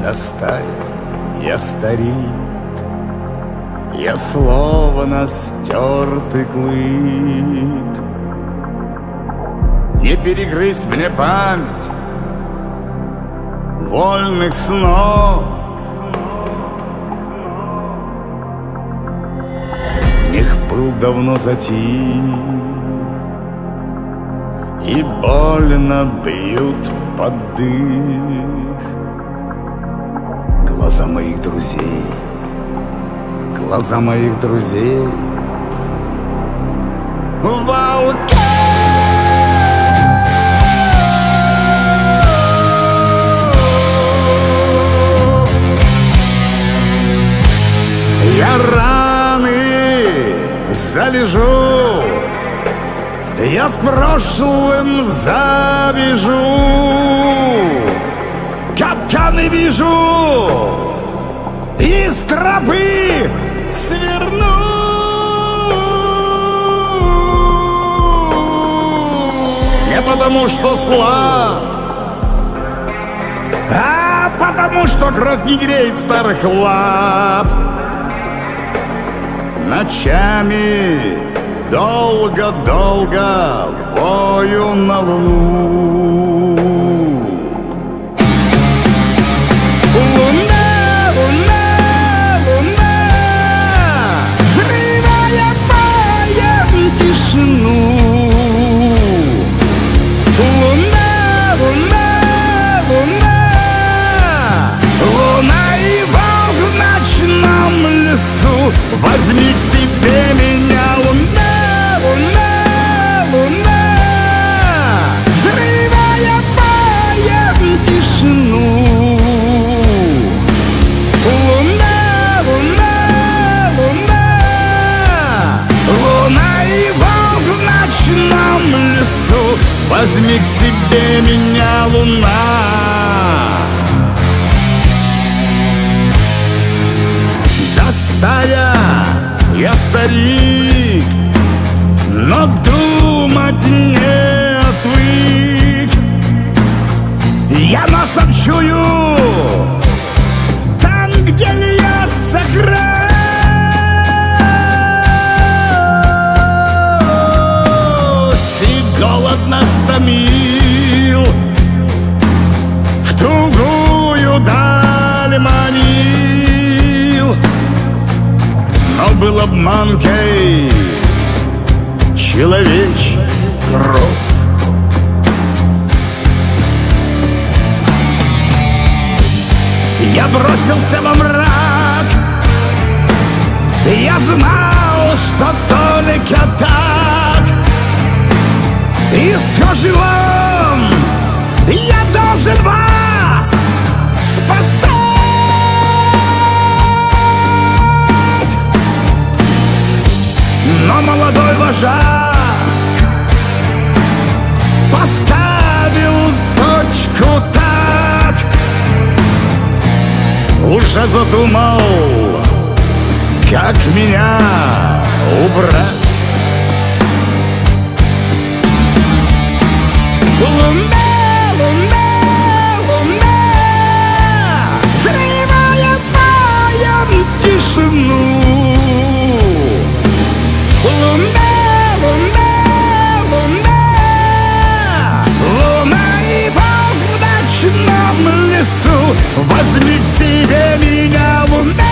Достань, я старик, я словно стертый клык. Не перегрызть мне память вольных снов. В них пыл давно затих, и больно бьют под дых глаза моих друзей, глаза моих друзей. Волки! Я раны залежу, я с прошлым завяжу, капканы вижу, из тропы сверну. Не потому что слаб, а потому что кровь не греет старых лап. Ночами долго-долго вою на луну. Луна, луна, луна, взрывая боем тишину. Луна, луна, луна, луна и волк в ночном лесу. Возьми к себе меня, луна, луна, луна, взрывая боем тишину. Луна, луна, луна, луна и волк в ночном лесу. Возьми к себе меня, луна. Достая, я старик, но думать не отвык. Я носом чую там, где льется кровь, и голод нас томил, в тугую даль манил. Но был обманкой человечья кровь. Я бросился во мрак, я знал, что только так. Из кожи вон я должен вас спасать. Но молодой вожак поставил точку так, уже задумал, как меня убрать. Луна, луна, луна, взрывая боем тишину. Луна, луна, луна, луна и волк в ночном лесу. Возьми к себе меня, луна.